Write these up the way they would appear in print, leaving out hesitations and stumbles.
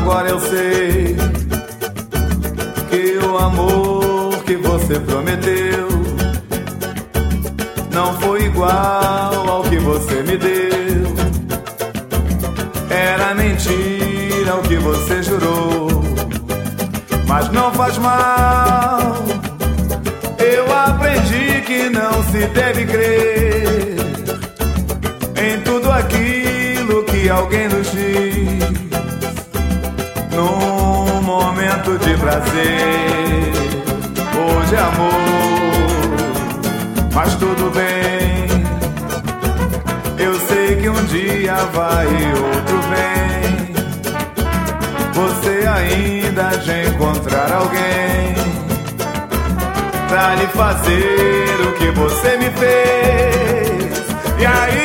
agora eu sei que o amor que você prometeu não foi igual ao que você me deu. Era mentira o que você jurou, mas não faz mal. Eu aprendi que não se deve crer em tudo aquilo que alguém nos diz num momento de prazer ou de amor. Mas tudo bem, eu sei que um dia vai e outro vem. Você ainda de encontrar alguém pra lhe fazer o que você me fez. E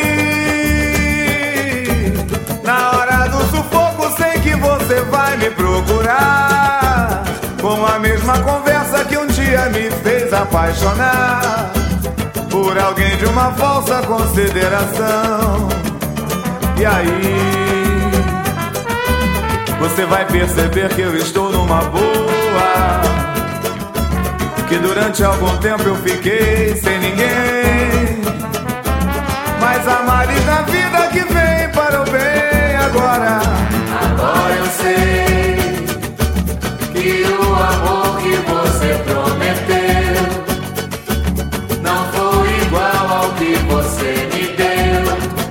aí, na hora do sufoco, sei que você vai me procurar, com a mesma conversa que um dia me fez apaixonar por alguém de uma falsa consideração. E aí, você vai perceber que eu estou numa boa, que durante algum tempo eu fiquei sem ninguém, mas há males na vida que vem para o bem. Agora eu sei que o amor que você prometeu não foi igual ao que você me deu.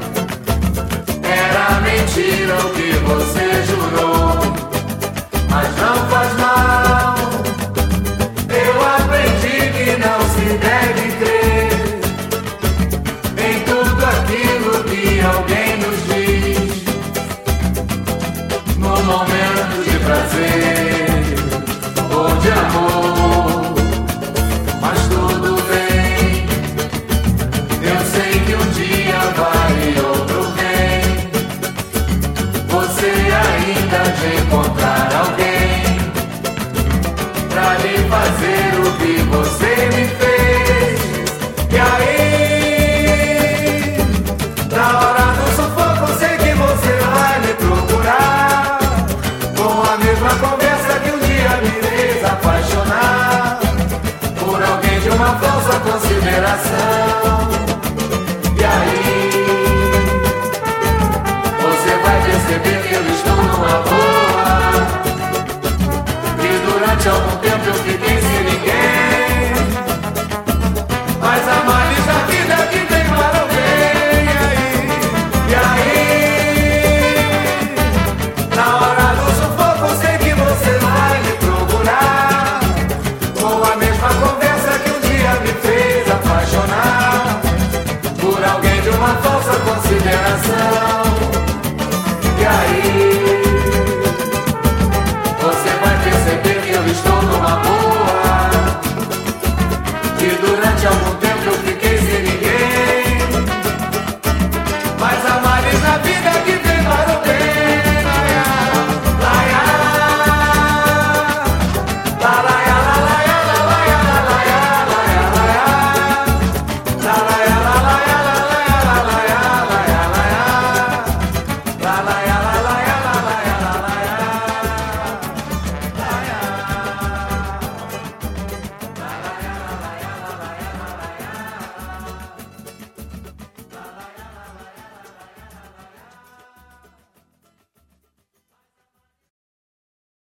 Era mentira o que você jurou, mas não faz mal. Eu aprendi que não se deve crer em tudo aquilo que alguém nos diz no momento de prazer ou de amor. Mas tudo bem, eu sei que um dia vai e outro vem. Você ainda de encontrar alguém pra lhe fazer o que você me fez. E aí, na hora do sufoco, sei que você vai me procurar, com a mesma conversa que um dia me fez apaixonar por alguém de uma falsa consideração. E aí, você vai perceber que eu estou numa boa, que durante algum tempo eu fiquei sem ninguém, mas há males na vida que vem para o bem. E aí, na hora do sufoco, sei que você vai me procurar, com a mesma conversa que um dia me fez apaixonar por alguém de uma falsa consideração.